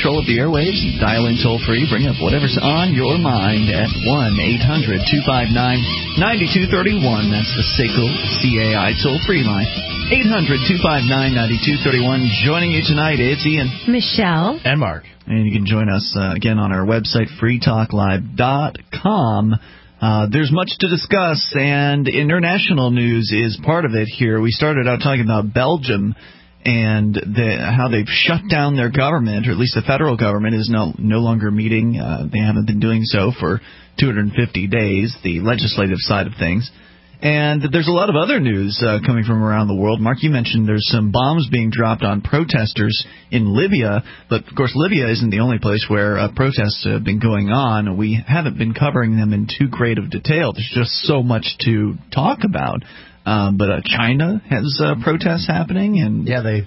control of the airwaves. Dial in toll-free. Bring up whatever's on your mind at 1-800-259-9231. That's the SACL CAI toll-free line. 800-259-9231. Joining you tonight, it's Ian, Michelle, and Mark. And you can join us again on our website, freetalklive.com. There's much to discuss, and international news is part of it here. We started out talking about Belgium and how they've shut down their government, or at least the federal government is no longer meeting. They haven't been doing so for 250 days, the legislative side of things. And there's a lot of other news coming from around the world. Mark, you mentioned there's some bombs being dropped on protesters in Libya. But, of course, Libya isn't the only place where protests have been going on. We haven't been covering them in too great of detail. There's just so much to talk about. But China has protests happening, and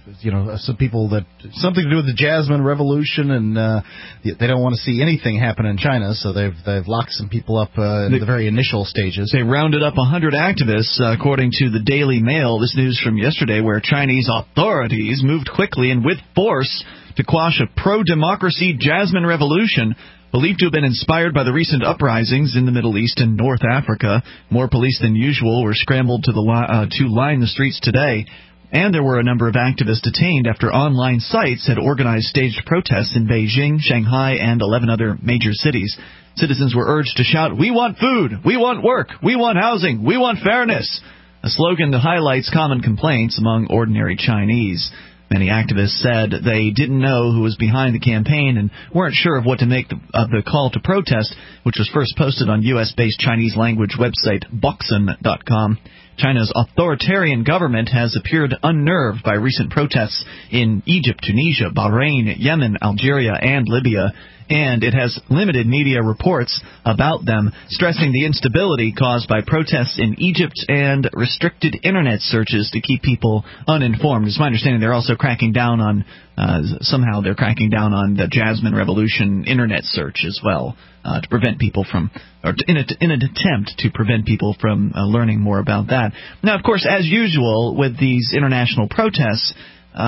some people that something to do with the Jasmine Revolution, and they don't want to see anything happen in China, so they've locked some people up in the very initial stages. They rounded up 100 activists, according to the Daily Mail. This news from yesterday, where Chinese authorities moved quickly and with force to quash a pro-democracy Jasmine Revolution, believed to have been inspired by the recent uprisings in the Middle East and North Africa. More police than usual were scrambled to line the streets today. And there were a number of activists detained after online sites had organized staged protests in Beijing, Shanghai, and 11 other major cities. Citizens were urged to shout, "We want food! We want work! We want housing! We want fairness!" A slogan that highlights common complaints among ordinary Chinese. Many activists said they didn't know who was behind the campaign and weren't sure of what to make of the call to protest, which was first posted on U.S.-based Chinese-language website Boxen.com. China's authoritarian government has appeared unnerved by recent protests in Egypt, Tunisia, Bahrain, Yemen, Algeria, and Libya, and it has limited media reports about them, stressing the instability caused by protests in Egypt and restricted Internet searches to keep people uninformed. It's my understanding they're also cracking down on, somehow they're cracking down on the Jasmine Revolution Internet search as well, to prevent people from, or in an attempt to prevent people from learning more about that. Now, of course, as usual with these international protests,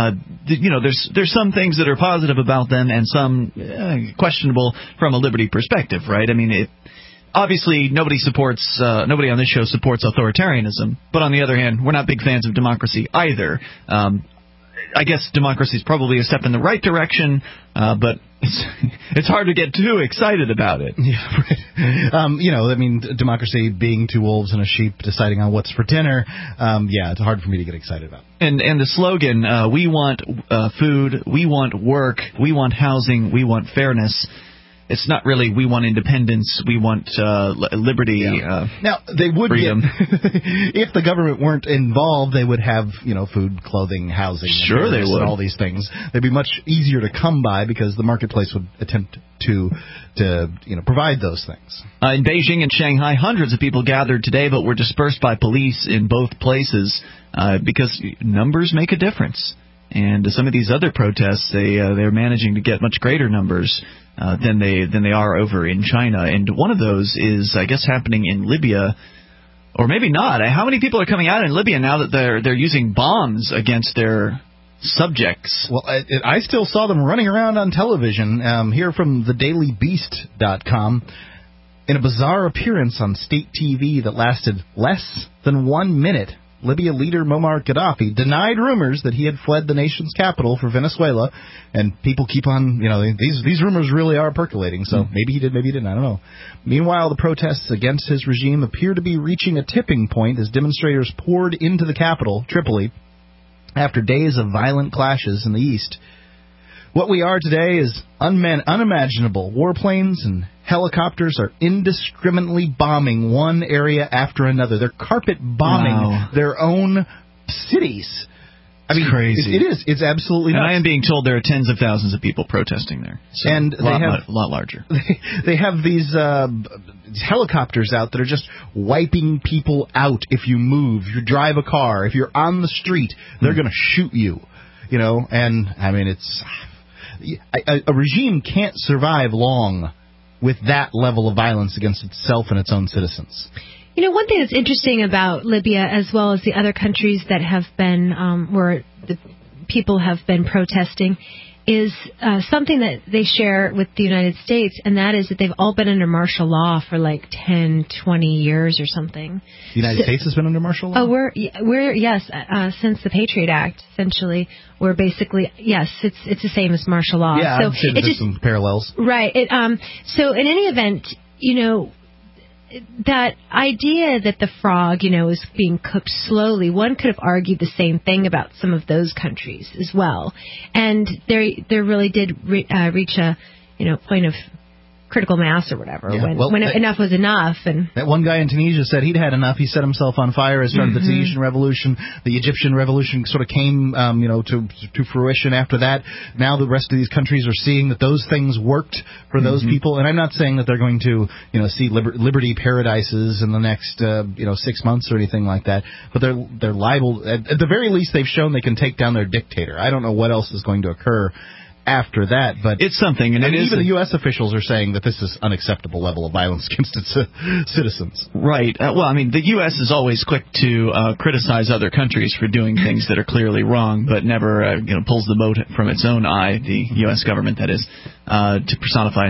there's some things that are positive about them and some questionable from a liberty perspective, right? I mean, obviously nobody on this show supports authoritarianism, but on the other hand, we're not big fans of democracy either. I guess democracy is probably a step in the right direction, but it's hard to get too excited about it. Yeah, right. Democracy being two wolves and a sheep deciding on what's for dinner, it's hard for me to get excited about. And the slogan, we want food, we want work, we want housing, we want fairness. It's not really we want independence, we want liberty. Yeah. Now, they would freedom. If the government weren't involved, they would have, food, clothing, housing, sure they would. And all these things. They'd be much easier to come by because the marketplace would attempt to provide those things. In Beijing and Shanghai, hundreds of people gathered today but were dispersed by police in both places because numbers make a difference. And some of these other protests, they're managing to get much greater numbers than they are over in China. And one of those is, I guess, happening in Libya, or maybe not. How many people are coming out in Libya now that they're using bombs against their subjects? Well, I still saw them running around on television. Here from thedailybeast.com. In a bizarre appearance on state TV that lasted less than 1 minute, Libya leader Muammar Gaddafi denied rumors that he had fled the nation's capital for Venezuela, and people keep on, these rumors really are percolating, so maybe he did, maybe he didn't, I don't know. Meanwhile, the protests against his regime appear to be reaching a tipping point as demonstrators poured into the capital, Tripoli, after days of violent clashes in the east. What we are today is unimaginable. Warplanes and helicopters are indiscriminately bombing one area after another. They're carpet bombing their own cities. It's crazy. It is. It's absolutely nuts. And I am being told there are tens of thousands of people protesting there. So and they have a lot larger. They have these helicopters out that are just wiping people out if you move, if you drive a car, if you're on the street, they're going to shoot you. And I mean, it's a regime can't survive long with that level of violence against itself and its own citizens. One thing that's interesting about Libya, as well as the other countries that have been where the people have been protesting, is something that they share with the United States, and that is that they've all been under martial law for like 10, 20 years or something. The United States has been under martial law? Oh, we're yes, since the Patriot Act, essentially, we're basically, yes, it's the same as martial law. Yeah, so I'd say there's some parallels. Right. So in any event, that idea that the frog, is being cooked slowly, one could have argued the same thing about some of those countries as well. And there really did reach a, point of critical mass or whatever, when enough was enough. And that one guy in Tunisia said he'd had enough. He set himself on fire as started the Tunisian Revolution. The Egyptian Revolution sort of came, to fruition after that. Now the rest of these countries are seeing that those things worked for those people. And I'm not saying that they're going to, see liberty paradises in the next, 6 months or anything like that. But they're liable. At the very least, they've shown they can take down their dictator. I don't know what else is going to occur after that, but it's something, and even the U.S. officials are saying that this is unacceptable level of violence against its citizens. Right. The U.S. is always quick to criticize other countries for doing things that are clearly wrong, but never pulls the mote from its own eye. The U.S. government, that is, to personify it.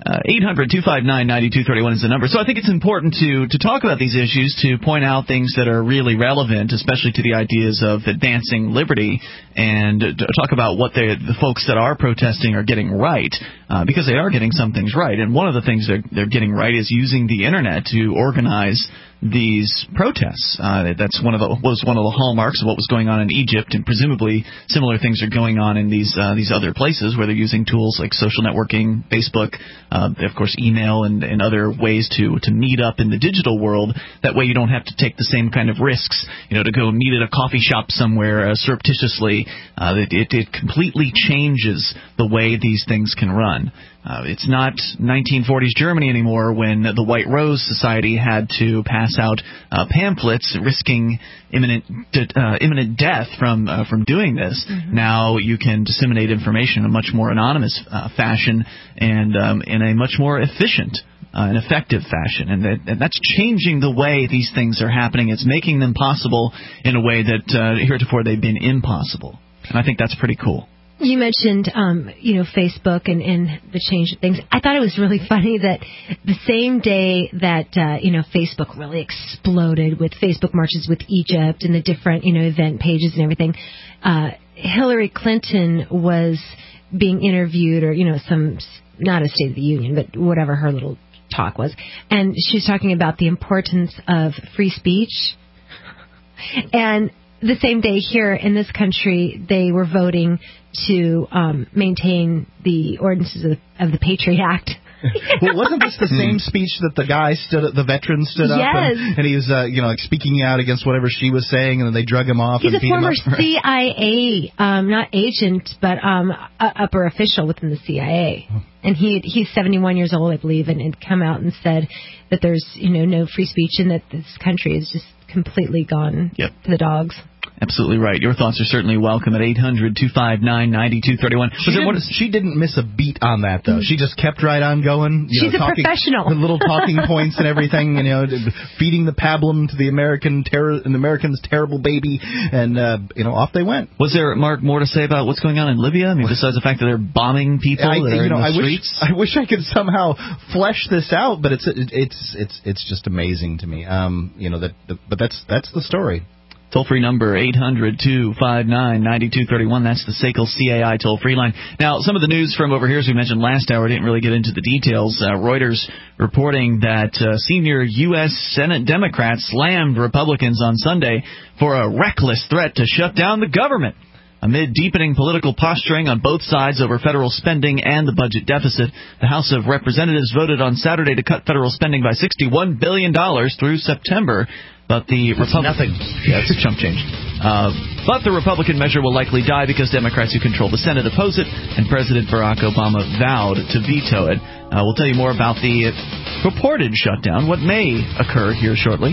800-259-9231 is the number. So I think it's important to talk about these issues, to point out things that are really relevant, especially to the ideas of advancing liberty, and talk about what the folks that are protesting are getting right, because they are getting some things right. And one of the things they're getting right is using the Internet to organize these protests. That's was one of the hallmarks of what was going on in Egypt, and presumably similar things are going on in these other places where they're using tools like social networking, Facebook, of course email, and other ways to meet up in the digital world. That way you don't have to take the same kind of risks, to go meet at a coffee shop somewhere surreptitiously. It completely changes the way these things can run. It's not 1940s Germany anymore when the White Rose Society had to pass out pamphlets risking imminent death from doing this. Now you can disseminate information in a much more anonymous fashion and in a much more efficient and effective fashion. And that's changing the way these things are happening. It's making them possible in a way that heretofore they've been impossible. And I think that's pretty cool. You mentioned, Facebook and the change of things. I thought it was really funny that the same day that, Facebook really exploded with Facebook marches with Egypt and the different, event pages and everything, Hillary Clinton was being interviewed or, not a State of the Union, but whatever her little talk was. And she was talking about the importance of free speech. And the same day here in this country, they were voting to maintain the ordinances of the Patriot Act. Well, wasn't this the same speech that the guy the veteran stood up and he was, speaking out against whatever she was saying, and then they drug him off? He's and beat him up? He's a former CIA, not agent, but upper official within the CIA. And he's 71 years old, I believe, and had come out and said that there's, no free speech and that this country is just completely gone to the dogs. Absolutely right. Your thoughts are certainly welcome at 800-259-9231. She didn't miss a beat on that, though. She just kept right on going. She's a professional. With little talking points and everything, feeding the pablum to the Americans' terrible baby, and, off they went. Was there, Mark, more to say about what's going on in Libya? I mean, besides the fact that they're bombing people that are in the streets? I wish I could somehow flesh this out, but it's just amazing to me. But that's the story. Toll-free number, 800-259-9231. That's the SACL CAI toll-free line. Now, some of the news from over here, as we mentioned last hour, didn't really get into the details. Reuters reporting that senior U.S. Senate Democrats slammed Republicans on Sunday for a reckless threat to shut down the government. Amid deepening political posturing on both sides over federal spending and the budget deficit, the House of Representatives voted on Saturday to cut federal spending by $61 billion through September. But the nothing. Yeah, it's chump change. But the Republican measure will likely die because Democrats who control the Senate oppose it, and President Barack Obama vowed to veto it. We'll tell you more about the purported shutdown, what may occur here shortly.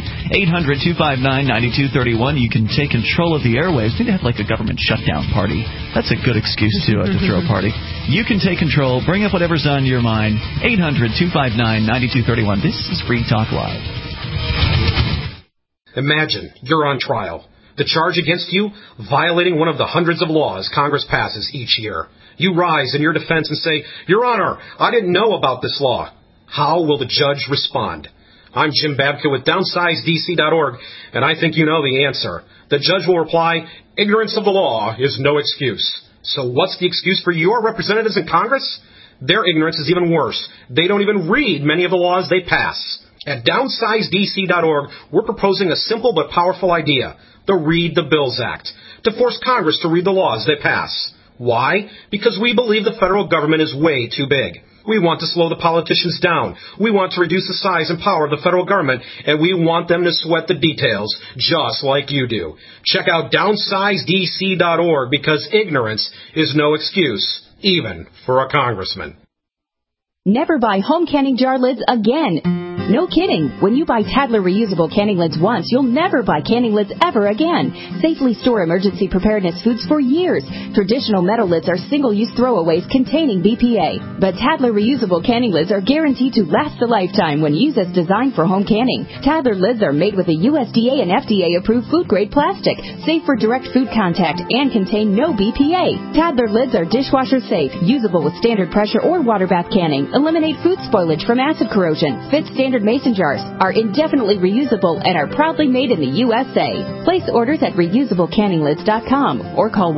800-259-9231. You can take control of the airwaves. We need to have like a government shutdown party. That's a good excuse to throw a party. You can take control. Bring up whatever's on your mind. 800-259-9231. This is Free Talk Live. Imagine you're on trial. The charge against you? Violating one of the hundreds of laws Congress passes each year. You rise in your defense and say, Your Honor, I didn't know about this law. How will the judge respond? I'm Jim Babka with DownsizeDC.org, and I think you know the answer. The judge will reply, ignorance of the law is no excuse. So what's the excuse for your representatives in Congress? Their ignorance is even worse. They don't even read many of the laws they pass. At DownsizeDC.org, we're proposing a simple but powerful idea, the Read the Bills Act, to force Congress to read the laws they pass. Why? Because we believe the federal government is way too big. We want to slow the politicians down. We want to reduce the size and power of the federal government, and we want them to sweat the details, just like you do. Check out DownsizeDC.org, because ignorance is no excuse, even for a congressman. Never buy home canning jar lids again. No kidding. When you buy Tadler reusable canning lids once, you'll never buy canning lids ever again. Safely store emergency preparedness foods for years. Traditional metal lids are single-use throwaways containing BPA. But Tadler reusable canning lids are guaranteed to last a lifetime when used as designed for home canning. Tadler lids are made with a USDA and FDA-approved food-grade plastic, safe for direct food contact, and contain no BPA. Tadler lids are dishwasher safe, usable with standard pressure or water bath canning, eliminate food spoilage from acid corrosion, fit standard mason jars, are indefinitely reusable, and are proudly made in the USA. Place orders at reusablecanninglids.com or call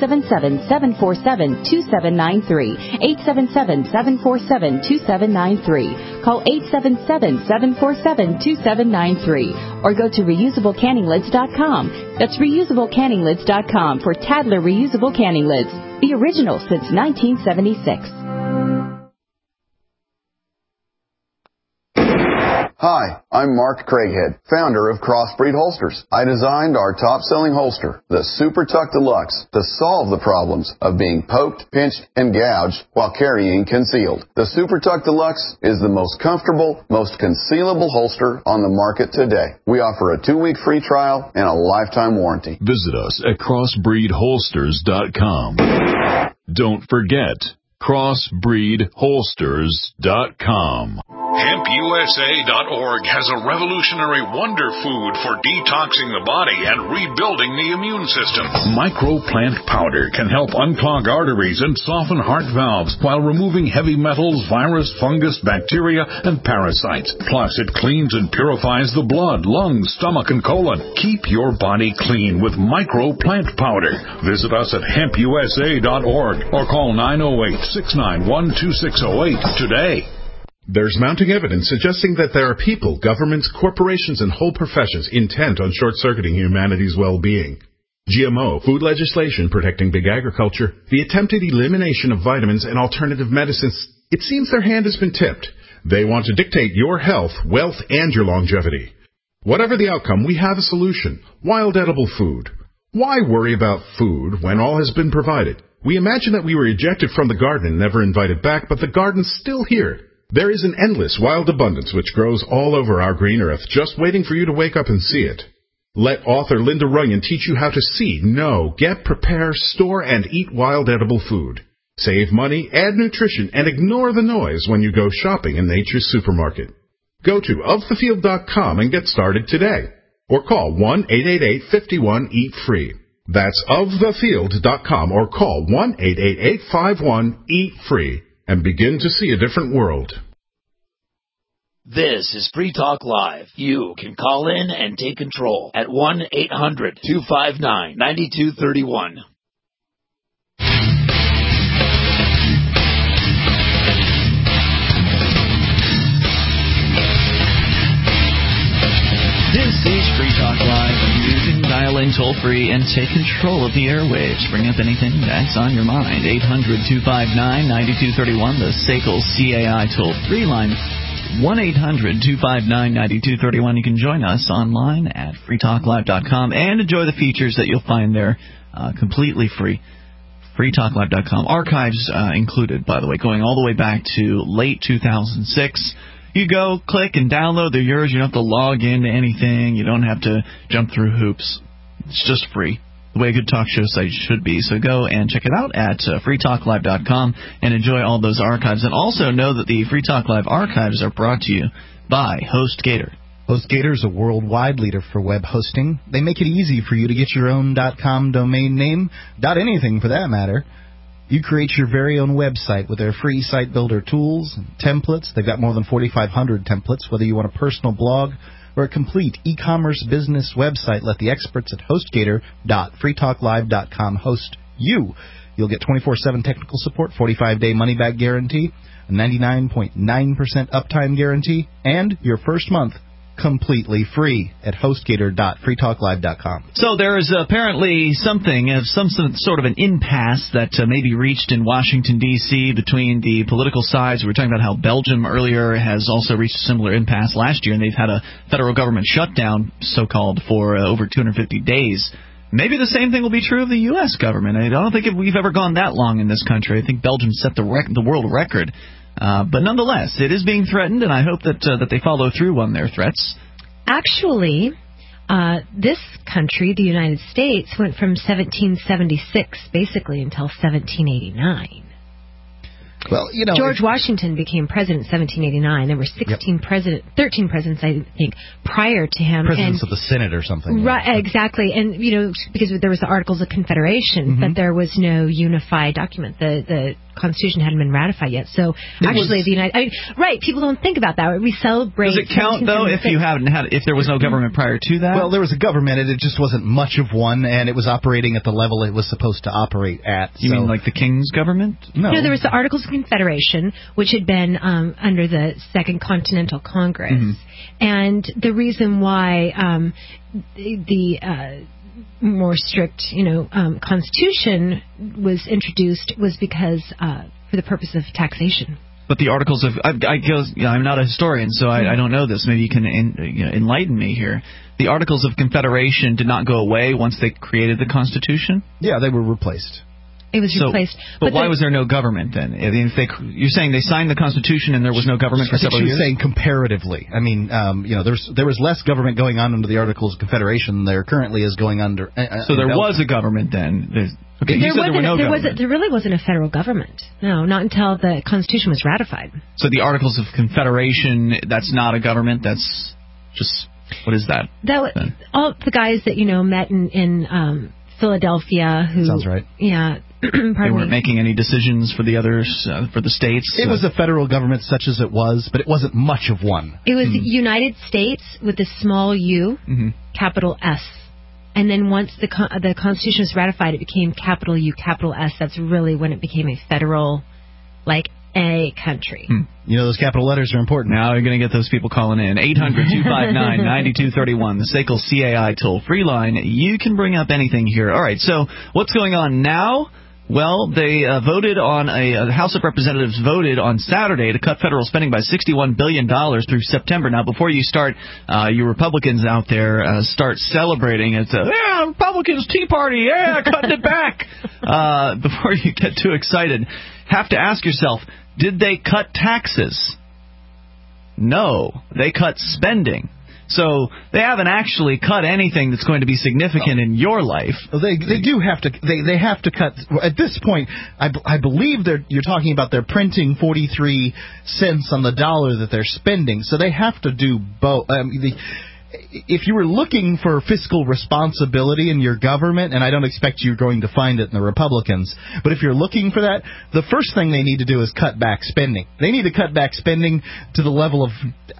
1-877-747-2793, 877-747-2793. Call 877-747-2793 or go to reusablecanninglids.com. That's reusablecanninglids.com for Tadler reusable canning lids, the original since 1976. Hi, I'm Mark Craighead, founder of Crossbreed Holsters. I designed our top-selling holster, the Super Tuck Deluxe, to solve the problems of being poked, pinched, and gouged while carrying concealed. The Super Tuck Deluxe is the most comfortable, most concealable holster on the market today. We offer a 2-week free trial and a lifetime warranty. Visit us at crossbreedholsters.com. Don't forget, crossbreedholsters.com. HempUSA.org has a revolutionary wonder food for detoxing the body and rebuilding the immune system. Microplant powder can help unclog arteries and soften heart valves while removing heavy metals, virus, fungus, bacteria, and parasites. Plus, it cleans and purifies the blood, lungs, stomach, and colon. Keep your body clean with Microplant powder. Visit us at HempUSA.org or call 908-691-2608 today. There's mounting evidence suggesting that there are people, governments, corporations, and whole professions intent on short-circuiting humanity's well-being. GMO, food legislation protecting big agriculture, the attempted elimination of vitamins and alternative medicines, it seems their hand has been tipped. They want to dictate your health, wealth, and your longevity. Whatever the outcome, we have a solution. Wild edible food. Why worry about food when all has been provided? We imagine that we were ejected from the garden and never invited back, but the garden's still here. There is an endless wild abundance which grows all over our green earth, just waiting for you to wake up and see it. Let author Linda Runyon teach you how to see, know, get, prepare, store, and eat wild edible food. Save money, add nutrition, and ignore the noise when you go shopping in Nature's Supermarket. Go to ofthefield.com and get started today. Or call 1-888-51-EAT-FREE. That's ofthefield.com or call 1-888-51-EAT-FREE. And begin to see a different world. This is Free Talk Live. You can call in and take control at 1-800-259-9231. This is Free Talk Live. You can dial in toll-free and take control of the airwaves. Bring up anything that's on your mind. 800-259-9231, the SACL CAI toll-free line. 1-800-259-9231. You can join us online at freetalklive.com and enjoy the features that you'll find there completely free. freetalklive.com. Archives included, by the way, going all the way back to late 2006. You go, click, and download. They're yours. You don't have to log into anything. You don't have to jump through hoops. It's just free, the way a good talk show site should be. So go and check it out at freetalklive.com and enjoy all those archives. And also know that the Free Talk Live archives are brought to you by HostGator. HostGator is a worldwide leader for web hosting. They make it easy for you to get your own .com domain name, .anything for that matter. You create your very own website with their free site builder tools and templates. They've got more than 4,500 templates. Whether you want a personal blog or a complete e-commerce business website, let the experts at HostGator.freetalklive.com host you. You'll get 24/7 technical support, 45-day money-back guarantee, a 99.9% uptime guarantee, and your first month completely free at HostGator.freetalklive.com. So there is apparently some sort of an impasse that may be reached in Washington, D.C. between the political sides. We were talking about how Belgium earlier has also reached a similar impasse last year, and they've had a federal government shutdown, so-called, for over 250 days. Maybe the same thing will be true of the U.S. government. I don't think we've ever gone that long in this country. I think Belgium set the world record. But nonetheless, it is being threatened, and I hope that they follow through on their threats. Actually, this country, the United States, went from 1776 basically until 1789. Well, George Washington became president in 1789. There were 13 presidents, I think, prior to him. Presidents of the Senate or something. Right, exactly. And, because there was the Articles of Confederation, but there was no unified document. The Constitution hadn't been ratified yet. So, people don't think about that. We celebrate. Does it count, though, if there was no government prior to that? Well, there was a government, and it just wasn't much of one, and it was operating at the level it was supposed to operate at. You mean like the King's government? No, there was the Articles of Confederation, which had been under the Second Continental Congress. And the reason why the more strict, Constitution was introduced was because for the purpose of taxation. But the Articles of I'm not a historian, so I don't know this. Maybe you can enlighten me here. The Articles of Confederation did not go away once they created the Constitution? Yeah, they were replaced. It was replaced. But why was there no government then? You're saying they signed the Constitution and there was no government for several years? I think she was saying comparatively. I mean, there was less government going on under the Articles of Confederation than there currently is going under. So there was a government then. There really wasn't a federal government. No, not until the Constitution was ratified. So the Articles of Confederation, that's not a government. That's just, what is that? All the guys that met in Philadelphia. Sounds right. Yeah. They weren't making any decisions for the others, for the states? It was a federal government such as it was, but it wasn't much of one. It was the United States with a small U, capital S. And then once the Constitution was ratified, it became capital U, capital S. That's really when it became a federal, a country. Those capital letters are important. Now you're going to get those people calling in. 800-259-9231, the SACL CAI toll-free line. You can bring up anything here. All right, so what's going on now? Well, they voted on the House of Representatives voted on Saturday to cut federal spending by $61 billion through September. Now, before you start, you Republicans out there start celebrating. It's Republicans, Tea Party, cutting it back. Before you get too excited, have to ask yourself, did they cut taxes? No, they cut spending. So they haven't actually cut anything that's going to be significant in your life. They do have to. They have to cut. At this point, I believe you're talking about they're printing 43 cents on the dollar that they're spending. So they have to do both. If you were looking for fiscal responsibility in your government, and I don't expect you're going to find it in the Republicans, but if you're looking for that, the first thing they need to do is cut back spending. They need to cut back spending to the level of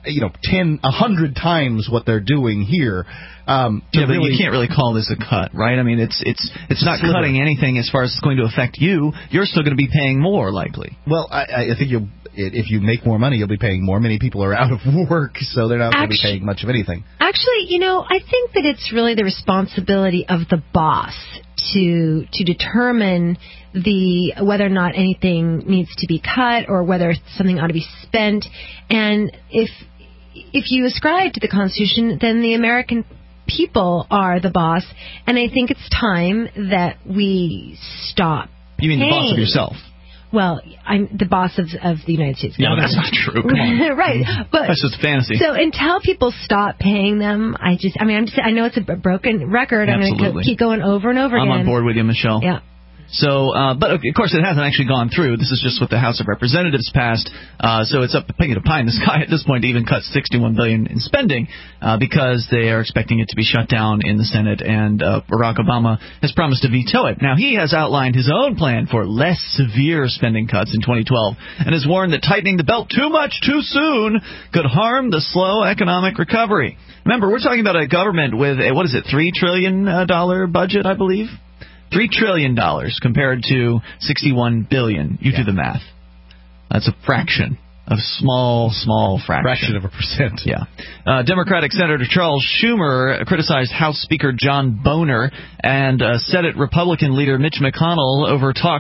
100 times what they're doing here. But you can't really call this a cut, right? I mean, it's not cutting anything as far as it's going to affect you. You're still going to be paying more, likely. Well, I think if you make more money, you'll be paying more. Many people are out of work, so they're not going to be paying much of anything. Actually, I think that it's really the responsibility of the boss to determine whether or not anything needs to be cut or whether something ought to be spent. And if you ascribe to the Constitution, then the American people are the boss, and I think it's time that we stop. You mean the boss of yourself? Well, I'm the boss of the United States government. No, that's not true. Come on. Right, but that's just fantasy. So until people stop paying them, I know it's a broken record. Absolutely. I'm going to keep going over and over again. I'm on board with you, Michelle. Yeah. So, but of course, it hasn't actually gone through. This is just what the House of Representatives passed. So it's up to pie in the sky at this point to even cut $61 billion in spending because they are expecting it to be shut down in the Senate, and Barack Obama has promised to veto it. Now, he has outlined his own plan for less severe spending cuts in 2012 and has warned that tightening the belt too much too soon could harm the slow economic recovery. Remember, we're talking about a government with a, $3 trillion budget, I believe? $3 trillion compared to $61 billion. You do the math. That's a fraction. A small fraction. Fraction of a percent. Yeah. Democratic Senator Charles Schumer criticized House Speaker John Boehner and Senate Republican leader Mitch McConnell over talk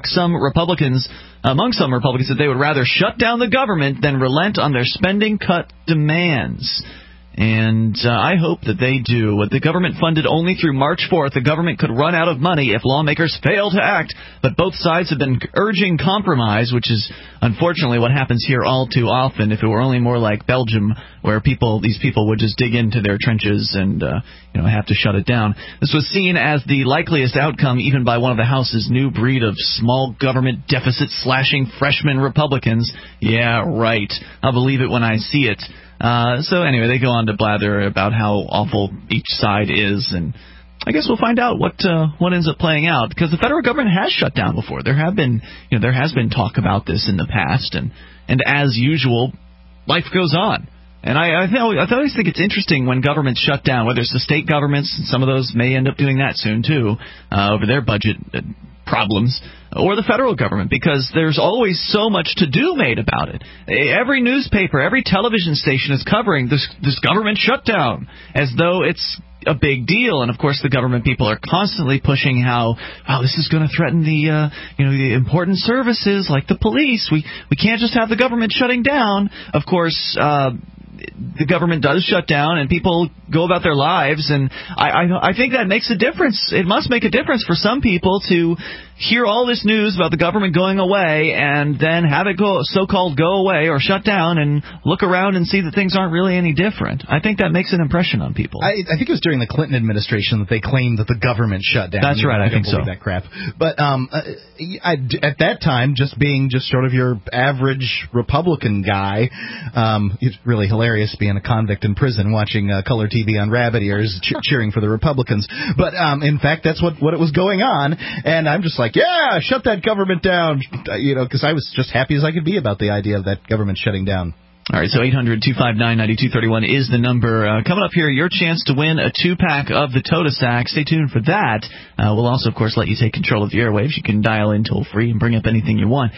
among some Republicans that they would rather shut down the government than relent on their spending cut demands. And I hope that they do. With the government funded only through March 4th, the government could run out of money if lawmakers fail to act. But both sides have been urging compromise, which is unfortunately what happens here all too often. If it were only more like Belgium, where these people would just dig into their trenches and have to shut it down. This was seen as the likeliest outcome, even by one of the House's new breed of small government deficit slashing freshman Republicans. Yeah, right. I'll believe it when I see it. So anyway, they go on to blather about how awful each side is, and I guess we'll find out what ends up playing out, because the federal government has shut down before. There has been talk about this in the past, and as usual, life goes on. And I always think it's interesting when governments shut down, whether it's the state governments, and some of those may end up doing that soon too, over their budget problems, or the federal government, because there's always so much to do made about it. Every newspaper, every television station is covering this government shutdown as though it's a big deal. And of course the government people are constantly pushing how this is going to threaten the important services like the police. We can't just have the government shutting down. Of course the government does shut down and people go about their lives, and I think that makes a difference. It must make a difference for some people to hear all this news about the government going away and then have it so-called go away or shut down and look around and see that things aren't really any different. I think that makes an impression on people. I think it was during the Clinton administration that they claimed that the government shut down. That's right, I think so. That crap. But at that time, just being sort of your average Republican guy, it's really hilarious being a convict in prison watching color TV on rabbit ears cheering for the Republicans. But in fact, that's what it was going on, and I'm just like, yeah, shut that government down, because I was just happy as I could be about the idea of that government shutting down. All right, so 800-259-9231 is the number. Coming up here, your chance to win a 2-pack of the Tota Sack. Stay tuned for that. We'll also, of course, let you take control of the airwaves. You can dial in toll-free and bring up anything you want.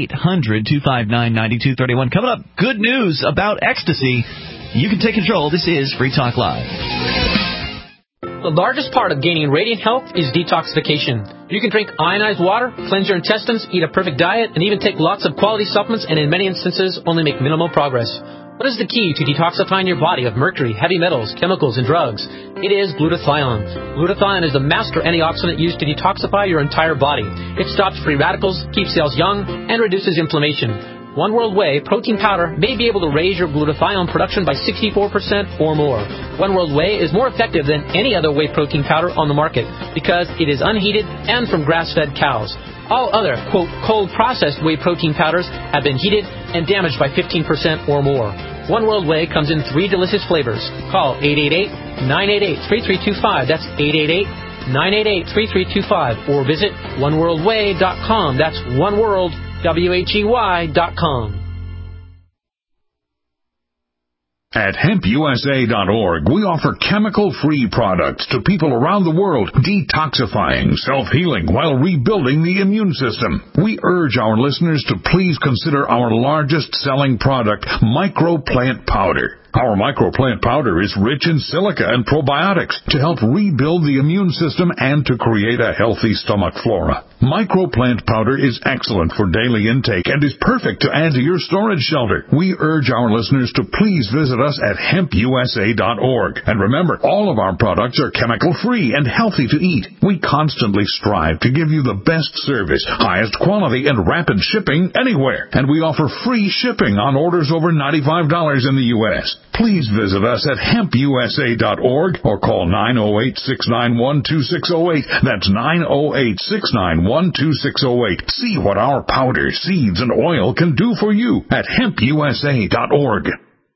800-259-9231. Coming up, good news about ecstasy. You can take control. This is Free Talk Live. The largest part of gaining radiant health is detoxification. You can drink ionized water, cleanse your intestines, eat a perfect diet, and even take lots of quality supplements, and in many instances only make minimal progress. What is the key to detoxifying your body of mercury, heavy metals, chemicals, and drugs? It is glutathione. Glutathione is the master antioxidant used to detoxify your entire body. It stops free radicals, keeps cells young, and reduces inflammation. One World Whey protein powder may be able to raise your glutathione production by 64% or more. One World Whey is more effective than any other whey protein powder on the market because it is unheated and from grass-fed cows. All other, quote, cold-processed whey protein powders have been heated and damaged by 15% or more. One World Whey comes in 3 delicious flavors. Call 888-988-3325. That's 888-988-3325. Or visit oneworldwhey.com. That's oneworld.com. At hempusa.org, we offer chemical-free products to people around the world, detoxifying, self-healing, while rebuilding the immune system. We urge our listeners to please consider our largest-selling product, Microplant Powder. Our microplant powder is rich in silica and probiotics to help rebuild the immune system and to create a healthy stomach flora. Microplant powder is excellent for daily intake and is perfect to add to your storage shelter. We urge our listeners to please visit us at hempusa.org. And remember, all of our products are chemical-free and healthy to eat. We constantly strive to give you the best service, highest quality, and rapid shipping anywhere. And we offer free shipping on orders over $95 in the U.S. Please visit us at hempusa.org or call 908-691-2608. That's 908-691-2608. See what our powder, seeds, and oil can do for you at hempusa.org.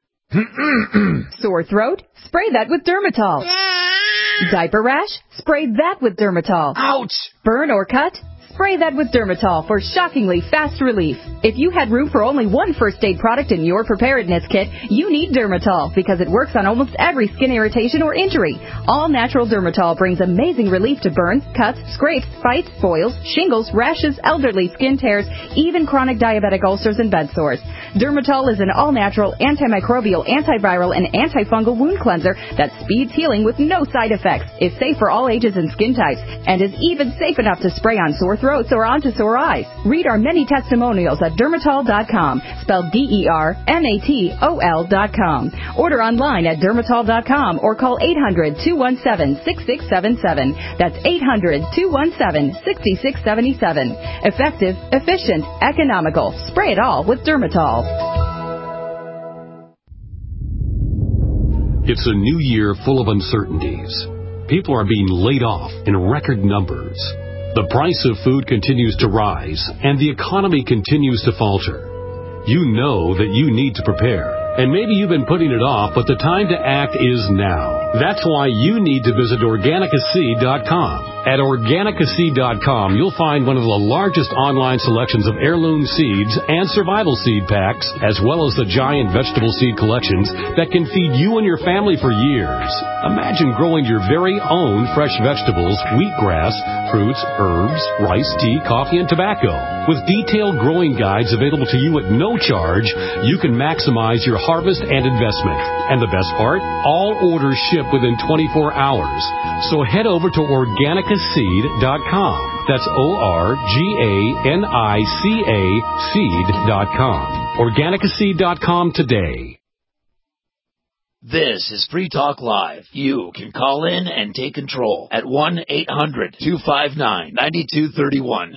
Sore throat? Spray that with Dermatol. Diaper rash? Spray that with Dermatol. Ouch! Burn or cut? Spray that with Dermatol for shockingly fast relief. If you had room for only one first aid product in your preparedness kit, you need Dermatol because it works on almost every skin irritation or injury. All natural Dermatol brings amazing relief to burns, cuts, scrapes, bites, boils, shingles, rashes, elderly skin tears, even chronic diabetic ulcers and bed sores. Dermatol is an all-natural, antimicrobial, antiviral, and antifungal wound cleanser that speeds healing with no side effects, is safe for all ages and skin types, and is even safe enough to spray on sore throats or onto sore eyes. Read our many testimonials at Dermatol.com, spelled DERMATOL.com. Order online at Dermatol.com or call 800-217-6677. That's 800-217-6677. Effective, efficient, economical. Spray it all with Dermatol. It's a new year full of uncertainties. People are being laid off in record numbers. The price of food continues to rise, and the economy continues to falter. You know that you need to prepare, and maybe you've been putting it off, but the time to act is now. That's why you need to visit Organicaseed.com. At Organicaseed.com, you'll find one of the largest online selections of heirloom seeds and survival seed packs, as well as the giant vegetable seed collections that can feed you and your family for years. Imagine growing your very own fresh vegetables, wheatgrass, fruits, herbs, rice, tea, coffee, and tobacco. With detailed growing guides available to you at no charge, you can maximize your harvest and investment. And the best part? All orders ship within 24 hours. So head over to Organicaseed.com. That's Organicaca seed.com. Organicaseed.com today. This is Free Talk Live. You can call in and take control at 1-800-259-9231.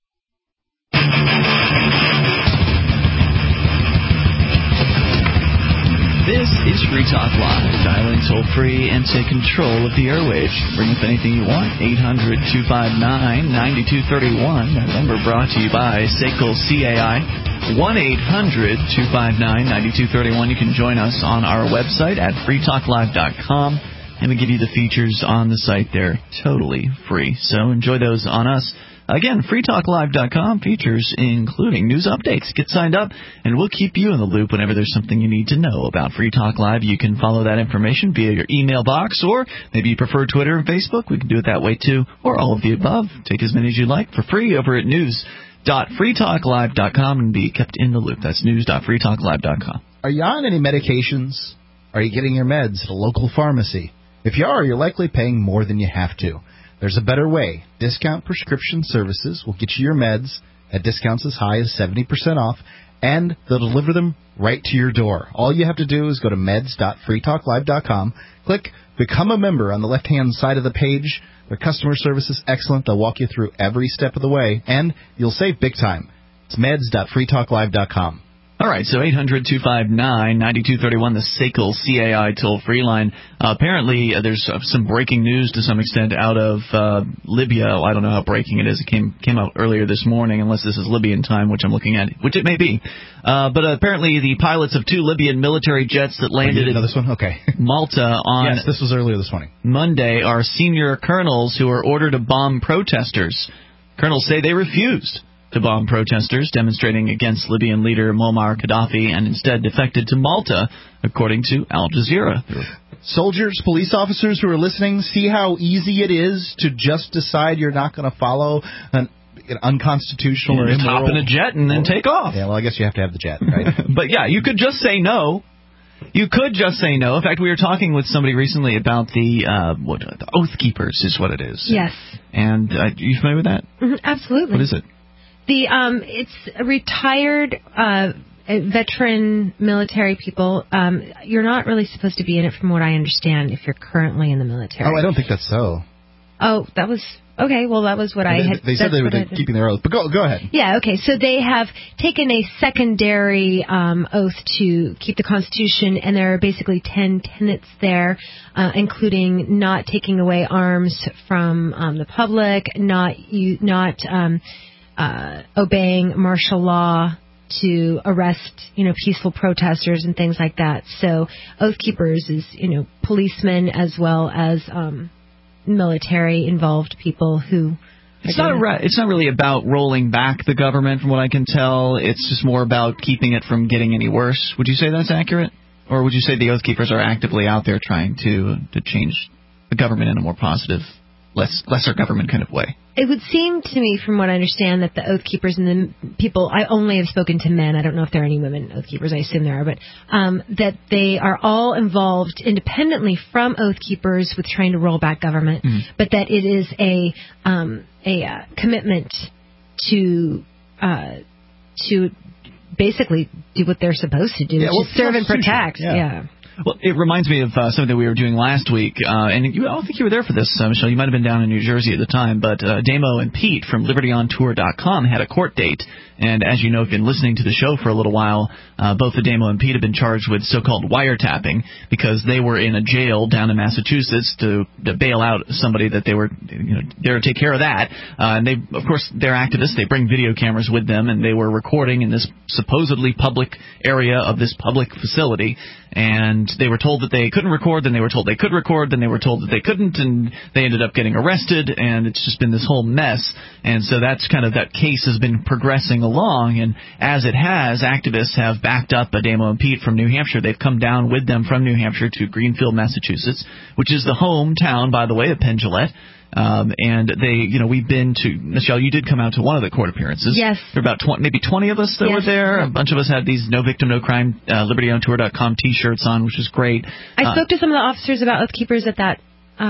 This is Free Talk Live. Dial in toll free and take control of the airwaves. Bring up anything you want. 800-259-9231. That number brought to you by SACL CAI. 1-800-259-9231. You can join us on our website at freetalklive.com. And we give you the features on the site there totally free. So enjoy those on us. Again, freetalklive.com, features including news updates. Get signed up, and we'll keep you in the loop whenever there's something you need to know about Free Talk Live. You can follow that information via your email box, or maybe you prefer Twitter and Facebook. We can do it that way, too, or all of the above. Take as many as you like for free over at news.freetalklive.com and be kept in the loop. That's news.freetalklive.com. Are you on any medications? Are you getting your meds at a local pharmacy? If you are, you're likely paying more than you have to. There's a better way. Discount Prescription Services will get you your meds at discounts as high as 70% off, and they'll deliver them right to your door. All you have to do is go to meds.freetalklive.com, click Become a Member on the left-hand side of the page. Their customer service is excellent. They'll walk you through every step of the way, and you'll save big time. It's meds.freetalklive.com. All right, so 800-259-9231, the SACL CAI toll-free line. Apparently, there's some breaking news to some extent out of Libya. Well, I don't know how breaking it is. It came out earlier this morning, unless this is Libyan time, which I'm looking at, which it may be. But apparently, the pilots of 2 Libyan military jets that landed in Malta on yes, this was earlier this morning. Monday are senior colonels who were ordered to bomb protesters. Colonels say they refused to bomb protesters demonstrating against Libyan leader Muammar Gaddafi and instead defected to Malta, according to Al Jazeera. Soldiers, police officers who are listening, see how easy it is to just decide you're not going to follow an unconstitutional or immoral... hop in a jet and then take off. Yeah, well, I guess you have to have the jet, right? But yeah, you could just say no. You could just say no. In fact, we were talking with somebody recently about the Oath Keepers is what it is. Yes. And are you familiar with that? Absolutely. What is it? It's a retired veteran military people. You're not really supposed to be in it, from what I understand, if you're currently in the military. Oh, I don't think that's so. Oh, that was... Okay, well, that was what I had... They said they were keeping their oath, but go ahead. Yeah, okay, so they have taken a secondary oath to keep the Constitution, and there are basically 10 tenets there, including not taking away arms from the public, not obeying martial law to arrest, peaceful protesters and things like that. So Oath Keepers is, policemen as well as... military-involved people who... It's not really about rolling back the government, from what I can tell. It's just more about keeping it from getting any worse. Would you say that's accurate? Or would you say the Oath Keepers are actively out there trying to change the government in a more positive, lesser government kind of way? It would seem to me, from what I understand, that the Oath Keepers and the people... I only have spoken to men. I don't know if there are any women Oath Keepers. I assume there are. But that they are all involved independently from Oath Keepers with trying to roll back government, but that it is a commitment to basically do what they're supposed to do, which is serve and protect. Yeah. Well, it reminds me of something that we were doing last week, and I don't think you were there for this, Michelle. You might have been down in New Jersey at the time, but Damo and Pete from LibertyOnTour.com had a court date, and as you know, if you've been listening to the show for a little while, both the Damo and Pete have been charged with so-called wiretapping because they were in a jail down in Massachusetts to bail out somebody that they were there to take care of that. And they, of course, they're activists. They bring video cameras with them, and they were recording in this supposedly public area of this public facility. And they were told that they couldn't record, then they were told they could record, then they were told that they couldn't, and they ended up getting arrested, and it's just been this whole mess. And so that's kind of, that case has been progressing along, and as it has, activists have backed up Damo and Pete from New Hampshire. They've come down with them from New Hampshire to Greenfield, Massachusetts, which is the hometown, by the way, of Penn Jillette. And they, we've been to, Michelle, you did come out to one of the court appearances. Yes. There were about 20 of us that were there. A bunch of us had these No Victim, No Crime, LibertyOnTour.com T-shirts on, which was great. I spoke to some of the officers about Oath Keepers at the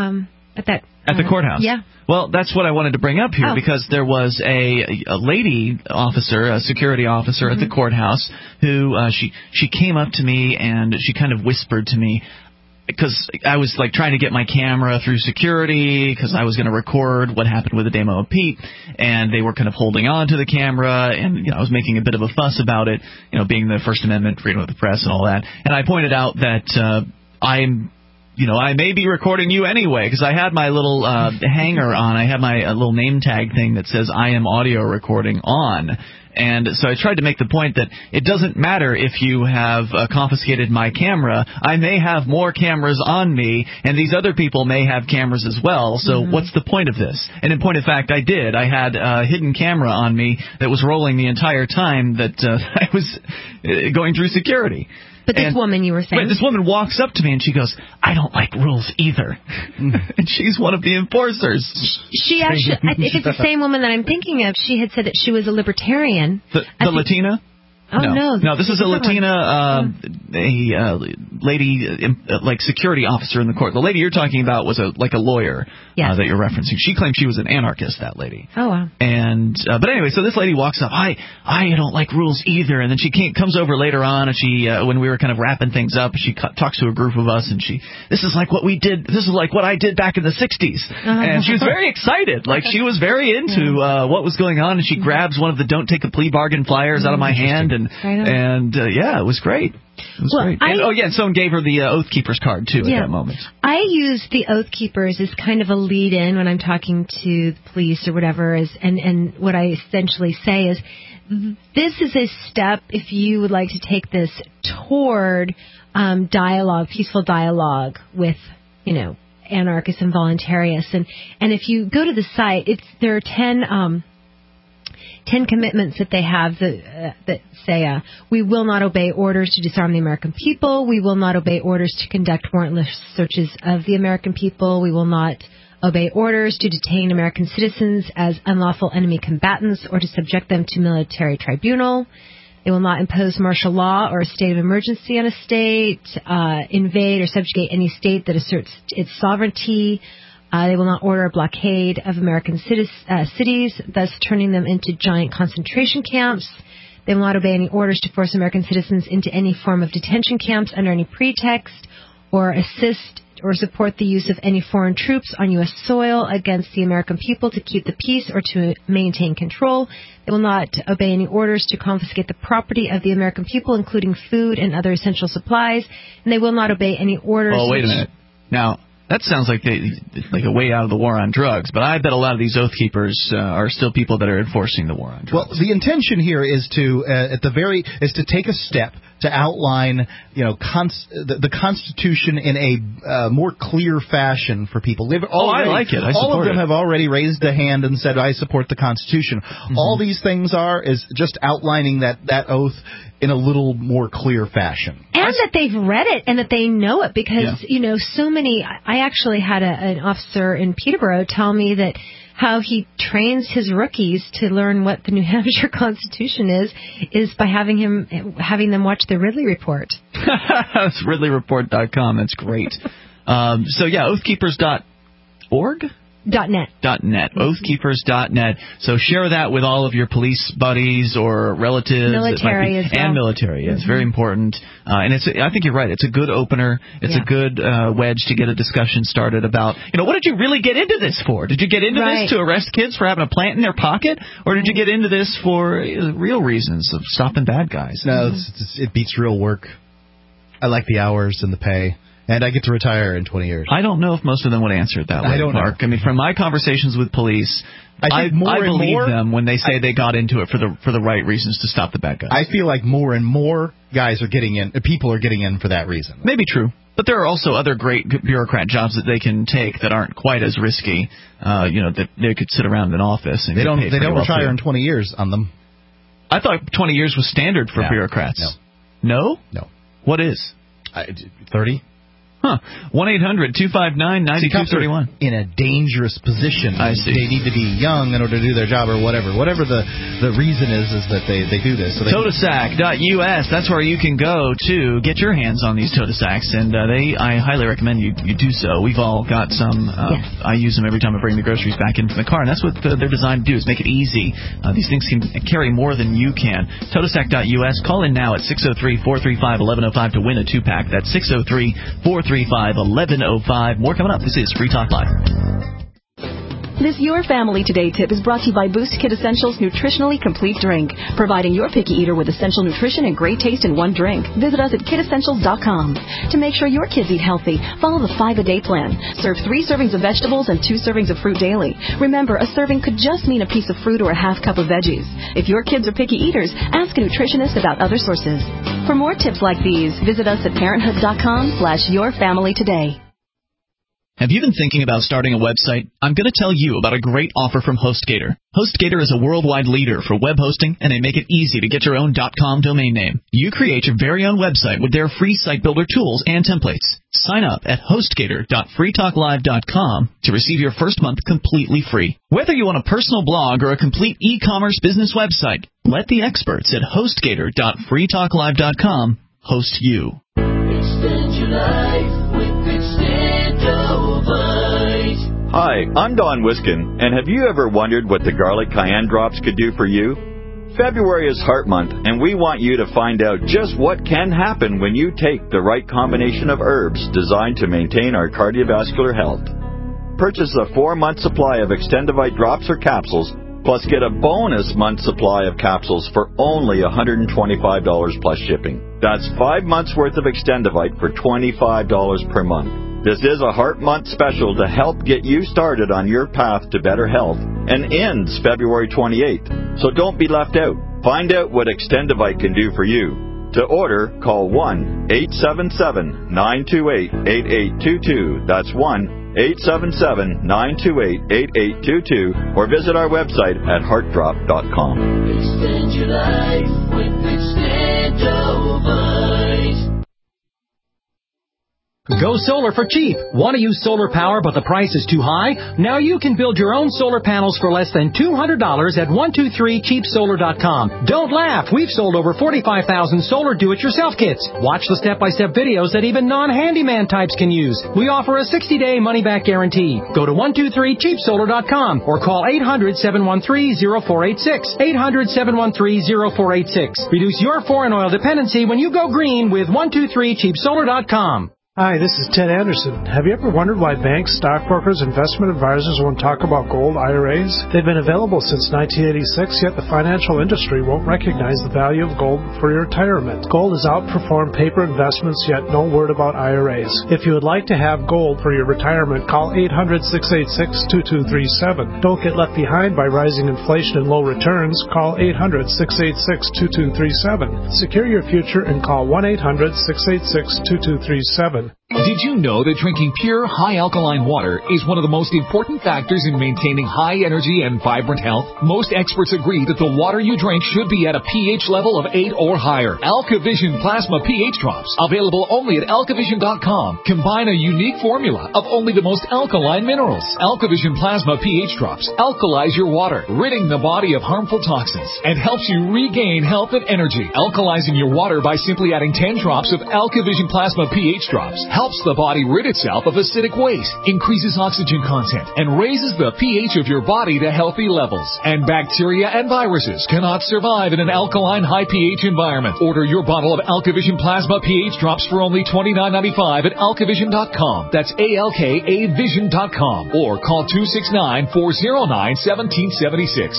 courthouse. Yeah. Well, that's what I wanted to bring up here because there was a lady officer, a security officer at the courthouse who she came up to me and she kind of whispered to me, because I was trying to get my camera through security because I was going to record what happened with the Damo and Pete, and they were kind of holding on to the camera, and I was making a bit of a fuss about it, being the First Amendment, freedom of the press, and all that. And I pointed out that I may be recording you anyway, because I had my little hanger on. I had my little name tag thing that says I am audio recording on. And so I tried to make the point that it doesn't matter if you have confiscated my camera. I may have more cameras on me, and these other people may have cameras as well. So what's the point of this? And in point of fact, I did. I had a hidden camera on me that was rolling the entire time that I was going through security. But this woman, you were saying? Right, this woman walks up to me and she goes, I don't like rules either. And she's one of the enforcers. She actually, I think it's the same woman that I'm thinking of. She had said that she was a libertarian. The Latina? Oh, no. No, this is a Latina lady, security officer in the court. The lady you're talking about was a lawyer that you're referencing. She claimed she was an anarchist, that lady. Oh, wow. And but anyway, so this lady walks up. I don't like rules either. And then she comes over later on, and she, when we were kind of wrapping things up, she talks to a group of us, and this is like what we did. This is like what I did back in the 60s. And she was very excited. She was very into what was going on, and she grabs one of the Don't Take a Plea Bargain flyers out of my hand. And it was great. It was great. And someone gave her the Oath Keepers card, too, at that moment. I use the Oath Keepers as kind of a lead-in when I'm talking to the police or whatever, and what I essentially say is, this is a step, if you would like to take this toward dialogue, peaceful dialogue with, anarchists and voluntarists. And if you go to the site, there are 10 commitments that they have that say, we will not obey orders to disarm the American people. We will not obey orders to conduct warrantless searches of the American people. We will not obey orders to detain American citizens as unlawful enemy combatants or to subject them to military tribunal. They will not impose martial law or a state of emergency on a state, invade or subjugate any state that asserts its sovereignty. They will not order a blockade of American cities, thus turning them into giant concentration camps. They will not obey any orders to force American citizens into any form of detention camps under any pretext or assist or support the use of any foreign troops on U.S. soil against the American people to keep the peace or to maintain control. They will not obey any orders to confiscate the property of the American people, including food and other essential supplies. And they will not obey any orders. Oh, wait a minute. Now, that sounds like a way out of the war on drugs, but I bet a lot of these Oath Keepers are still people that are enforcing the war on drugs. Well, the intention here is to, to take a step to outline, the Constitution in a more clear fashion for people. I like it. All of them have already raised a hand and said, "I support the Constitution." Mm-hmm. All these things is just outlining that oath in a little more clear fashion. And that they've read it and that they know it because, so many... I actually had an officer in Peterborough tell me that how he trains his rookies to learn what the New Hampshire Constitution is by having them watch the Ridley Report. That's RidleyReport.com. That's great. Oathkeepers.org? .net. Oathkeepers.net. So share that with all of your police buddies or relatives. Military as well. And military. Yeah, it's very important. And I think you're right. It's a good opener. It's a good wedge to get a discussion started about, what did you really get into this for? Did you get into this to arrest kids for having a plant in their pocket? Or did you get into this for real reasons of stopping bad guys? No, it beats real work. I like the hours and the pay. And I get to retire in 20 years. I don't know if most of them would answer it that way, Mark. I mean, from my conversations with police, I believe them when they say they got into it for the right reasons to stop the bad guys. I feel like more and more guys are getting in, people are getting in for that reason. Maybe true. But there are also other great bureaucrat jobs that they can take that aren't quite as risky, that they could sit around in an office and They don't retire in 20 years on them. I thought 20 years was standard for bureaucrats. No. What is? 30. Huh. 1-800-259-9231. In a dangerous position. I see. They need to be young in order to do their job or whatever. Whatever the reason is that they do this. So Totasac.us. That's where you can go to get your hands on these Totasacs. And I highly recommend you do so. We've all got some. I use them every time I bring the groceries back in from the car. And that's what they're designed to do, is make it easy. These things can carry more than you can. Totasac.us. Call in now at 603-435-1105 to win a 2-pack. That's 603-435-1105. More coming up. This is Free Talk Live. This Your Family Today tip is brought to you by Boost Kid Essentials Nutritionally Complete Drink, providing your picky eater with essential nutrition and great taste in one drink. Visit us at kidessentials.com. To make sure your kids eat healthy, follow the 5-a-day plan. Serve 3 servings of vegetables and 2 servings of fruit daily. Remember, a serving could just mean a piece of fruit or a half cup of veggies. If your kids are picky eaters, ask a nutritionist about other sources. For more tips like these, visit us at parenthood.com/yourfamilytoday. Have you been thinking about starting a website? I'm going to tell you about a great offer from HostGator. HostGator is a worldwide leader for web hosting, and they make it easy to get your own .com domain name. You create your very own website with their free site builder tools and templates. Sign up at HostGator.freetalklive.com to receive your first month completely free. Whether you want a personal blog or a complete e-commerce business website, let the experts at HostGator.freetalklive.com host you. Extend your life with Extendovite. Hi, I'm Don Wiskin, and have you ever wondered what the garlic cayenne drops could do for you? February is Heart Month, and we want you to find out just what can happen when you take the right combination of herbs designed to maintain our cardiovascular health. Purchase a 4-month supply of Extendovite drops or capsules, plus get a bonus month supply of capsules for only $125 plus shipping. That's 5 months worth of Extendovite for $25 per month. This is a Heart Month special to help get you started on your path to better health and ends February 28th. So don't be left out. Find out what Extendovite can do for you. To order, call 1-877-928-8822. That's 1-877-928-8822. Or visit our website at heartdrop.com. Extend your life with Extendovite. Go solar for cheap. Want to use solar power but the price is too high? Now you can build your own solar panels for less than $200 at 123cheapsolar.com. Don't laugh. We've sold over 45,000 solar do-it-yourself kits. Watch the step-by-step videos that even non-handyman types can use. We offer a 60-day money-back guarantee. Go to 123cheapsolar.com or call 800-713-0486. 800-713-0486. Reduce your foreign oil dependency when you go green with 123cheapsolar.com. Hi, this is Ted Anderson. Have you ever wondered why banks, stockbrokers, investment advisors won't talk about gold IRAs? They've been available since 1986, yet the financial industry won't recognize the value of gold for your retirement. Gold has outperformed paper investments, yet no word about IRAs. If you would like to have gold for your retirement, call 800-686-2237. Don't get left behind by rising inflation and low returns. Call 800-686-2237. Secure your future and call 1-800-686-2237. Did you know that drinking pure, high-alkaline water is one of the most important factors in maintaining high energy and vibrant health? Most experts agree that the water you drink should be at a pH level of 8 or higher. AlkaVision Plasma pH Drops, available only at alkavision.com, combine a unique formula of only the most alkaline minerals. AlkaVision Plasma pH Drops alkalize your water, ridding the body of harmful toxins, and helps you regain health and energy. Alkalizing your water by simply adding 10 drops of AlkaVision Plasma pH Drops helps the body rid itself of acidic waste, increases oxygen content, and raises the pH of your body to healthy levels. And bacteria and viruses cannot survive in an alkaline high pH environment. Order your bottle of AlkaVision Plasma pH Drops for only $29.95 at alkavision.com. That's ALKAvision.com. Or call 269-409-1776.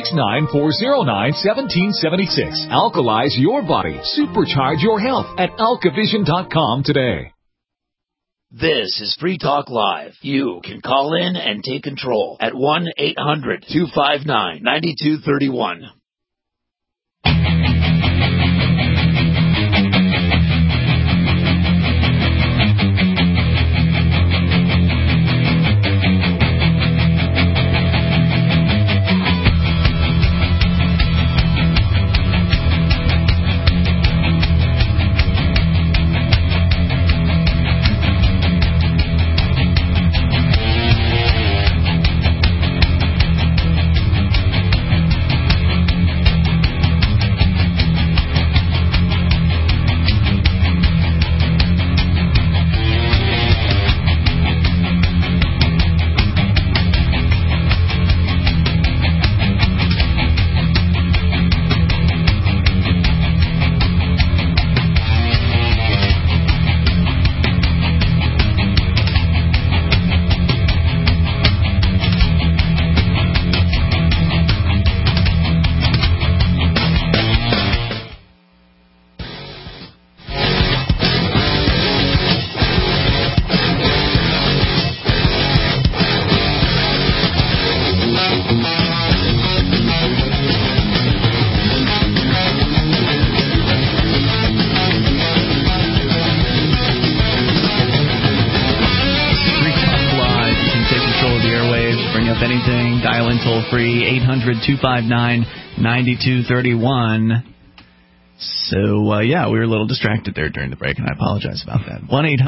269-409-1776. Alkalize your body. Supercharge your health at alkavision.com today. This is Free Talk Live. You can call in and take control at 1-800-259-9231. Toll-free, 800-259-9231. So, we were a little distracted there during the break, and I apologize about that.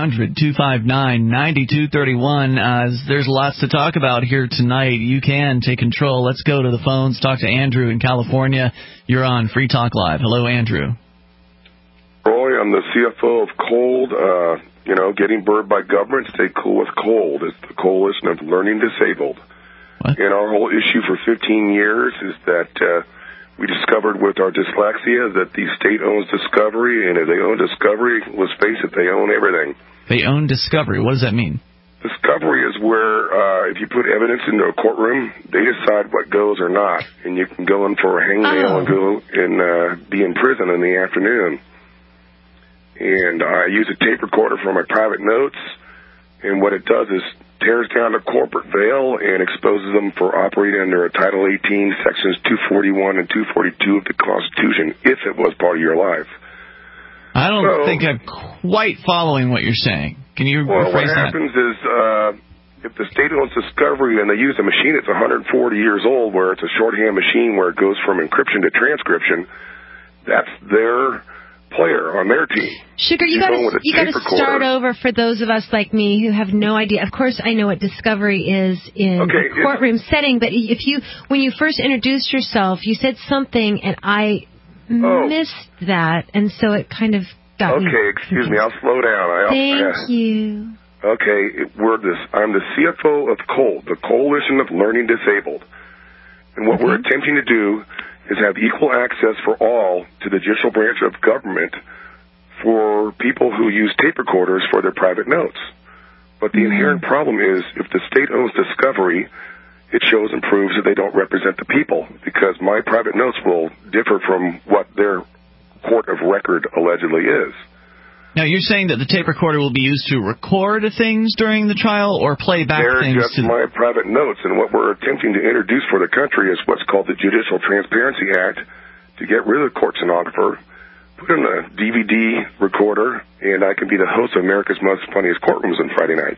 1-800-259-9231. There's lots to talk about here tonight. You can take control. Let's go to the phones. Talk to Andrew in California. You're on Free Talk Live. Hello, Andrew. Roy, I'm the CFO of COLD. Getting burned by government. Stay cool with COLD. It's the Coalition of Learning Disabled. What? And our whole issue for 15 years is that we discovered with our dyslexia that the state owns Discovery, and if they own Discovery, let's face it, they own everything. They own Discovery. What does that mean? Discovery is where if you put evidence into a courtroom, they decide what goes or not, and you can go in for a hangnail and go and be in prison in the afternoon. And I use a tape recorder for my private notes, and what it does is tears down the corporate veil and exposes them for operating under Title 18, Sections 241 and 242 of the Constitution, if it was part of your life. I don't think I'm quite following what you're saying. Can you rephrase that? What happens is if the state owns Discovery and they use a machine that's 140 years old, where it's a shorthand machine where it goes from encryption to transcription, that's their player on their team. Sugar, you got to start over for those of us like me who have no idea. Of course, I know what Discovery is in a courtroom setting, but when you first introduced yourself, you said something, and I missed that, and so it kind of got me. Okay, excuse me, I'll slow down. Thank you. Okay, I'm the CFO of COLD, the Coalition of Learning Disabled, and what we're attempting to do is have equal access for all to the judicial branch of government for people who use tape recorders for their private notes. But the inherent problem is if the state owns Discovery, it shows and proves that they don't represent the people, because my private notes will differ from what their court of record allegedly is. Now, you're saying that the tape recorder will be used to record things during the trial or play back things? They're just my private notes, and what we're attempting to introduce for the country is what's called the Judicial Transparency Act to get rid of the court stenographer, put in a DVD recorder, and I can be the host of America's Most Funniest Courtrooms on Friday night.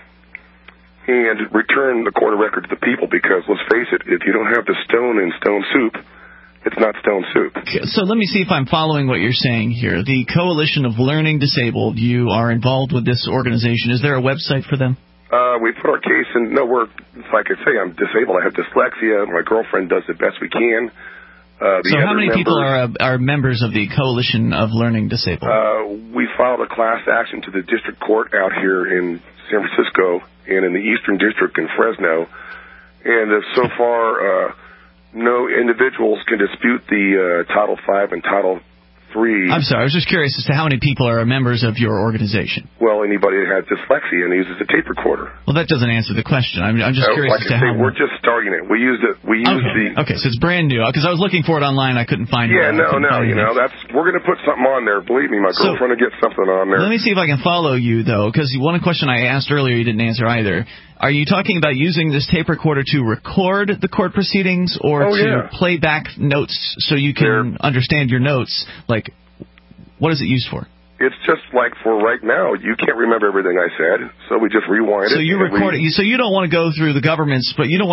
And return the court of record to the people, because let's face it, if you don't have the stone in stone soup, it's not stone soup. So let me see if I'm following what you're saying here. The Coalition of Learning Disabled, you are involved with this organization. Is there a website for them? We put our case in. No, like I say, I'm disabled. I have dyslexia. My girlfriend does the best we can. So how many people are members of the Coalition of Learning Disabled? We filed a class action to the district court out here in San Francisco and in the Eastern District in Fresno. And so far, no individuals can dispute the Title V and Title III. I'm sorry, I was just curious as to how many people are members of your organization. Well, anybody that has dyslexia and uses a tape recorder. Well, that doesn't answer the question. I'm just curious like as to how. We're just starting it. We use Okay, so it's brand new. Because I was looking for it online, I couldn't find it. Yeah, no. We're going to put something on there. Believe me, my girlfriend will get something on there. Let me see if I can follow you, though, because one question I asked earlier you didn't answer either. Are you talking about using this tape recorder to record the court proceedings or play back notes so you can understand your notes? Like, what is it used for? It's just like for right now, you can't remember everything I said, so we just rewind it. So you record it. So you don't want to go through the government's,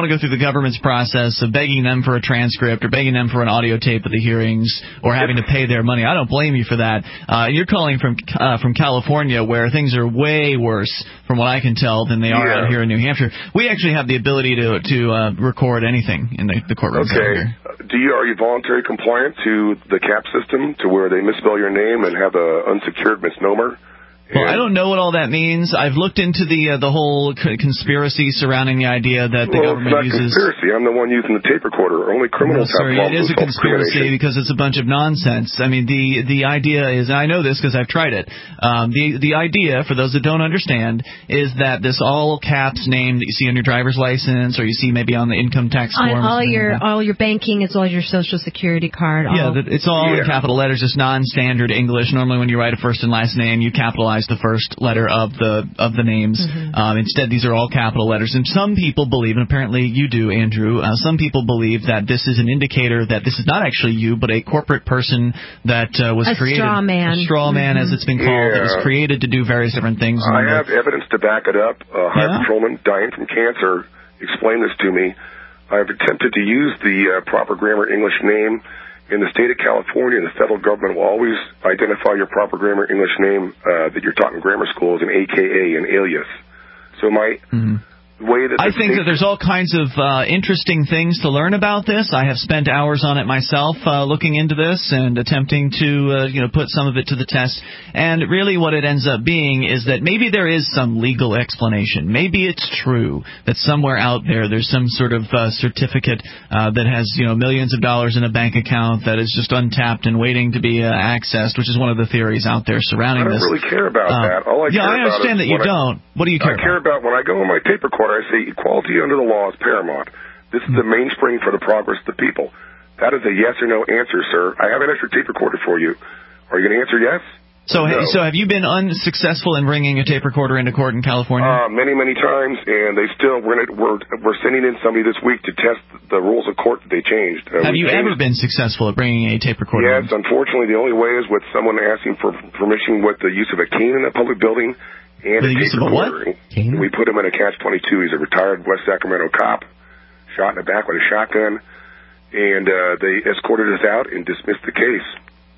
process of begging them for a transcript or begging them for an audio tape of the hearings or having to pay their money. I don't blame you for that. You're calling from California, where things are way worse, from what I can tell, than they are out here in New Hampshire. We actually have the ability to record anything in the courtrooms out here. Are you voluntary compliant to the CAP system, to where they misspell your name and have a unsecured misnomer? Well, I don't know what all that means. I've looked into the whole conspiracy surrounding the idea that the government uses. It's not conspiracy. I'm the one using the tape recorder. Only criminals have problems. It is a conspiracy because it's a bunch of nonsense. I mean, the idea is, and I know this because I've tried it. The idea, for those that don't understand, is that this all caps name that you see on your driver's license, or you see maybe on the income tax forms, all your banking, as well as your Social Security card. It's all in capital letters, just non-standard English. Normally, when you write a first and last name, you capitalize the first letter of the names. Instead, these are all capital letters. And some people believe, and apparently you do, Andrew, some people believe that this is an indicator that this is not actually you, but a corporate person that was created. A straw man, as it's been called, that was created to do various different things. I have evidence to back it up. High patrolman dying from cancer explained this to me. I've attempted to use the proper grammar English name. In the state of California, the federal government will always identify your proper grammar English name that you're taught in grammar school as an AKA, an alias. So my way that I think that there's all kinds of interesting things to learn about this. I have spent hours on it myself, looking into this and attempting to put some of it to the test. And really what it ends up being is that maybe there is some legal explanation. Maybe it's true that somewhere out there's some sort of certificate that has millions of dollars in a bank account that is just untapped and waiting to be accessed, which is one of the theories out there surrounding this. I don't really care about that. All I care I understand that you don't. What do you care about? I care about when I go on my tape recorder, I say equality under the law is paramount. This is the mainspring for the progress of the people. That is a yes or no answer, sir. I have an extra tape recorder for you. Are you going to answer yes? So have you been unsuccessful in bringing a tape recorder into court in California? Many, many times, and we're sending in somebody this week to test the rules of court that they changed. Have you ever been successful at bringing a tape recorder? Yes, unfortunately, the only way is with someone asking for permission with the use of a cane in a public building. And the use of a what? We put him in a catch-22. He's a retired West Sacramento cop, shot in the back with a shotgun, and they escorted us out and dismissed the case.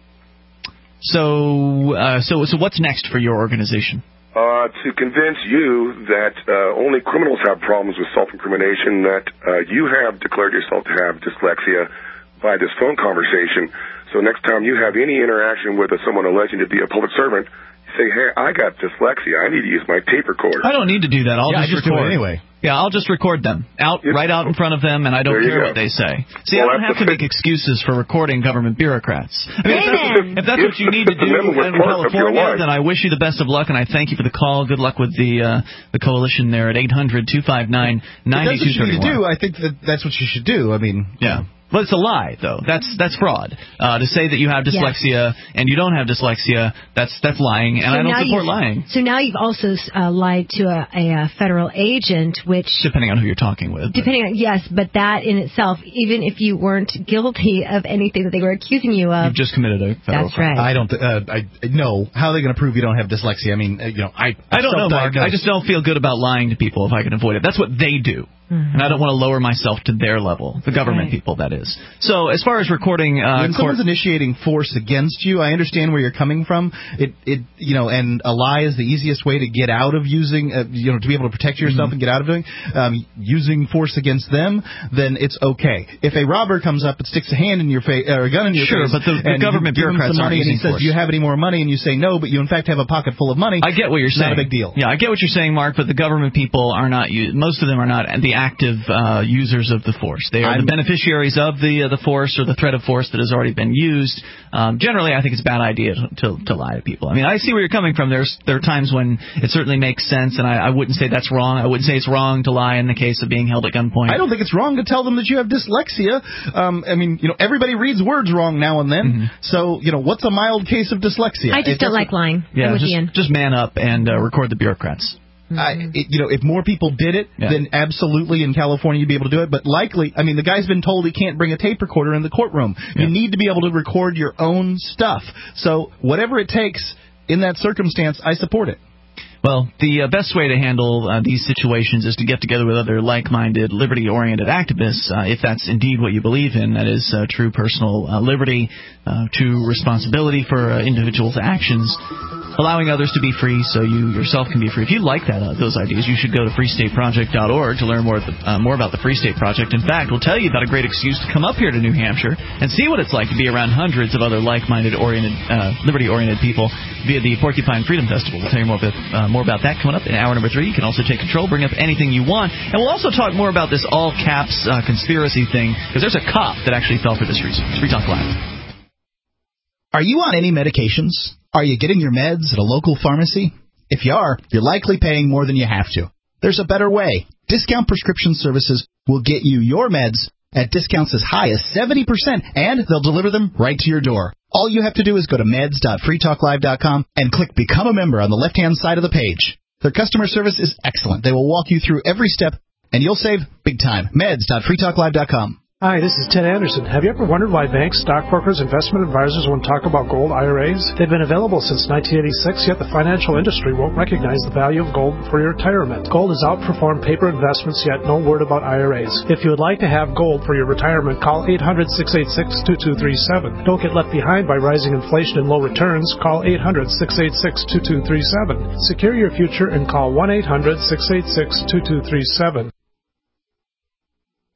So what's next for your organization? To convince you that only criminals have problems with self-incrimination, that you have declared yourself to have dyslexia by this phone conversation. So next time you have any interaction with someone alleging to be a public servant, say, hey, I got dyslexia. I need to use my tape recorder. I don't need to do that. I'll just record do it anyway. Yeah, I'll just record them right out in front of them, and I don't care what they say. See, I don't have to make excuses for recording government bureaucrats. I mean, if that's what you need to do in California, then I wish you the best of luck, and I thank you for the call. Good luck with the coalition there at 800-259-9231. That's what you need to do. I think that's what you should do. I mean, yeah. Well, it's a lie, though. That's fraud. To say that you have dyslexia and you don't have dyslexia, that's lying, and I don't support lying. So now you've also lied to a federal agent, which... Depending on who you're talking with. Yes, but that in itself, even if you weren't guilty of anything that they were accusing you of... You've just committed a federal crime. Right. I don't... no. How are they going to prove you don't have dyslexia? I mean, I don't know, Mark. I just don't feel good about lying to people if I can avoid it. That's what they do. And I don't want to lower myself to their level, the government people, that is. So as far as recording... when someone's initiating force against you, I understand where you're coming from. And a lie is the easiest way to get out of using, to be able to protect yourself and get out of doing, using force against them, then it's okay. If a robber comes up and sticks a hand in your face, or a gun in your face... Sure, but the government bureaucrats aren't using force. And he says, do you have any more money? And you say no, but you in fact have a pocket full of money. I get what you're saying. Not a big deal. Yeah, I get what you're saying, Mark, but the government people are not... Most of them are not the active users of the force. They are the beneficiaries of the force or the threat of force that has already been used. Generally, I think it's a bad idea to lie to people. I mean, I see where you're coming from. There are times when it certainly makes sense, and I wouldn't say that's wrong. I wouldn't say it's wrong to lie in the case of being held at gunpoint. I don't think it's wrong to tell them that you have dyslexia. Everybody reads words wrong now and then. So, what's a mild case of dyslexia? I just don't like lying. Yeah, just man up and record the bureaucrats. If more people did it, then absolutely in California you'd be able to do it. But likely, the guy's been told he can't bring a tape recorder in the courtroom. Yeah. You need to be able to record your own stuff. So whatever it takes in that circumstance, I support it. Well, the best way to handle these situations is to get together with other like-minded, liberty-oriented activists, if that's indeed what you believe in. That is true personal liberty, true responsibility for individuals' actions, allowing others to be free so you yourself can be free. If you like those ideas, you should go to freestateproject.org to learn more about the Free State Project. In fact, we'll tell you about a great excuse to come up here to New Hampshire and see what it's like to be around hundreds of other like-minded, liberty-oriented people via the Porcupine Freedom Festival. We'll tell you more about that coming up in hour number 3. You can also take control, bring up anything you want, and we'll also talk more about this all-caps conspiracy thing, because there's a cop that actually fell for this reason. It's Free Talk Live. Are you on any medications? Are you getting your meds at a local pharmacy? If you are, you're likely paying more than you have to. There's a better way. Discount Prescription Services will get you your meds at discounts as high as 70%, and they'll deliver them right to your door. All you have to do is go to meds.freetalklive.com and click Become a Member on the left-hand side of the page. Their customer service is excellent. They will walk you through every step, and you'll save big time. Meds.freetalklive.com. Hi, this is Ted Anderson. Have you ever wondered why banks, stockbrokers, investment advisors won't talk about gold IRAs? They've been available since 1986, yet the financial industry won't recognize the value of gold for your retirement. Gold has outperformed paper investments, yet no word about IRAs. If you would like to have gold for your retirement, call 800-686-2237. Don't get left behind by rising inflation and low returns. Call 800-686-2237. Secure your future and call 1-800-686-2237.